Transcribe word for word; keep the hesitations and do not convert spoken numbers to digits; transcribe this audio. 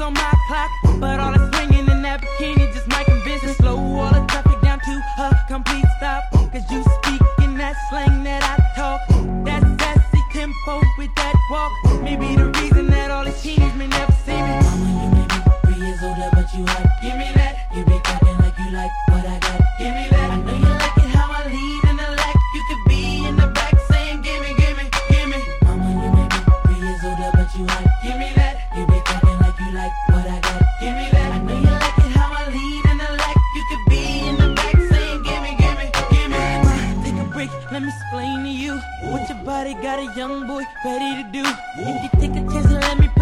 on my clock, but all that swinging in that bikini just might convince me. Slow all the traffic down to a complete stop, cause you speak in that slang that I talk. That sassy tempo with that walk, maybe the reason that all these teens may never see me. Mama, you may be three years older, but you hot. Give me that. You be talking like you like what I got. Give me that. I know you like it how I lead in the lack. You could be in the back saying, gimme, gimme, gimme. Mama, you may be three years older, but you hot. Give me that. You be talking like you like what I got. Give me that. I know you like it how I lead in the lack. You could be in the back saying, gimme, gimme, gimme. Take a break, let me explain to you what your body got a young boy ready to do. If you take a chance and let me